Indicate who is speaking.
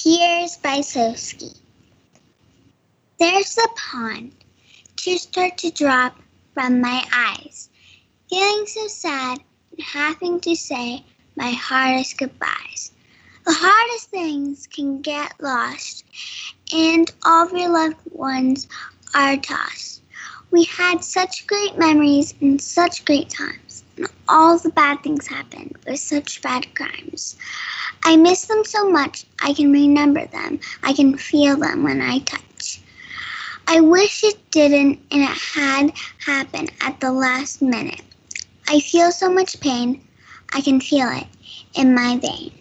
Speaker 1: Tears by Sosky. There's a pond. Tears start to drop from my eyes. Feeling so sad and having to say my hardest goodbyes. The hardest things can get lost, and all of your loved ones are tossed. We had such great memories and such great times, and all the bad things happened with such bad crimes. I miss them so much, I can remember them, I can feel them when I touch. I wish it didn't and it had happened at the last minute. I feel so much pain, I can feel it in my veins.